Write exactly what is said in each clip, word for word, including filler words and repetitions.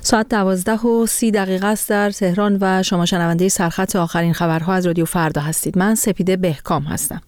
ساعت دوازده و سی دقیقه است در تهران و شما شنونده سرخط آخرین خبرها از رادیو فردا هستید. من سپیده بهکام هستم.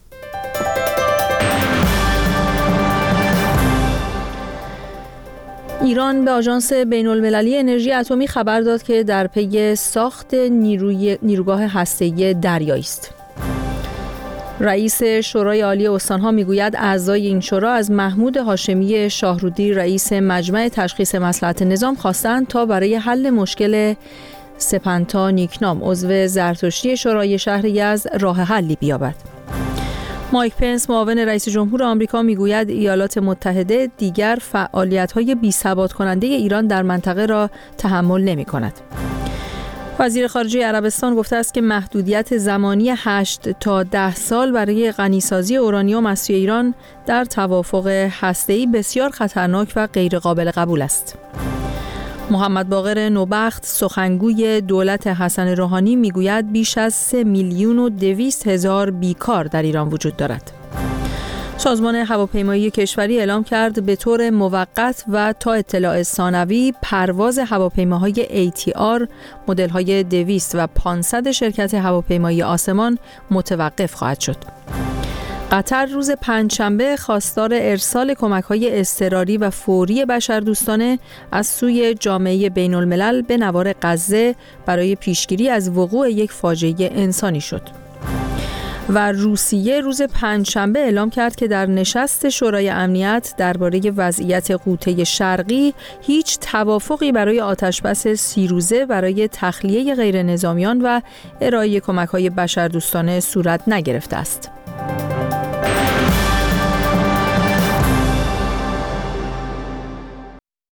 ایران به آژانس بین‌المللی انرژی اتمی خبر داد که در پی ساخت نیروی نیروگاه هسته‌ای دریایی است. رئیس شورای عالی استان‌ها میگوید اعضای این شورا از محمود هاشمی شاهرودی رئیس مجمع تشخیص مصلحت نظام خواستند تا برای حل مشکل سپنتا نیکنام عضو زرتشتی شورای شهر یزد راه حلی بیابد. مایک پنس معاون رئیس جمهور آمریکا میگوید ایالات متحده دیگر فعالیت‌های بی‌ثبات کننده ایران در منطقه را تحمل نمی‌کند. وزیر خارجه عربستان گفته است که محدودیت زمانی هشت تا ده سال برای غنیسازی اورانیوم از سوی ایران در توافق هسته‌ای بسیار خطرناک و غیر قابل قبول است. محمد باقر نوبخت سخنگوی دولت حسن روحانی میگوید بیش از سه میلیون و دویست هزار بیکار در ایران وجود دارد. سازمان هواپیمایی کشوری اعلام کرد به طور موقت و تا اطلاع ثانوی پرواز هواپیماهای ای تی آر مدل‌های دویست و پانصد شرکت هواپیمایی آسمان متوقف خواهد شد. قطر روز پنجشنبه خواستار ارسال کمک‌های اضطراری و فوری بشردوستانه از سوی جامعه بین‌الملل به نوار غزه برای پیشگیری از وقوع یک فاجعه انسانی شد. و روسیه روز پنجشنبه اعلام کرد که در نشست شورای امنیت درباره وضعیت غوطه شرقی هیچ توافقی برای آتشبس سی روزه برای تخلیه غیر نظامیان و ارائه کمک‌های بشردوستانه صورت نگرفته است.